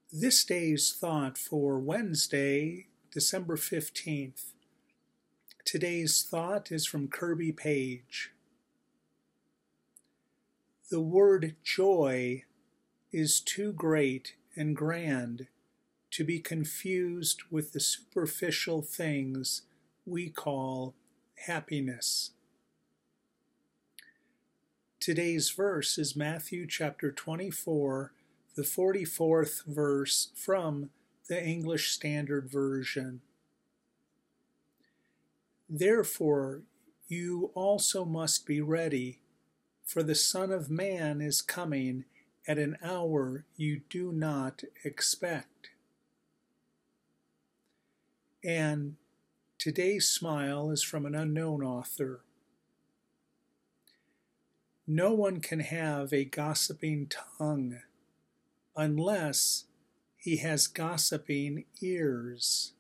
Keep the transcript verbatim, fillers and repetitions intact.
This day's thought for Wednesday, December fifteenth. Today's thought is from Kirby Page. The word joy is too great and grand to be confused with the superficial things we call happiness. Today's verse is Matthew chapter twenty-four, the forty-fourth verse from the English Standard Version. Therefore, you also must be ready, for the Son of Man is coming at an hour you do not expect. And today's smile is from an unknown author. No one can have a gossiping tongue unless he has gossiping ears.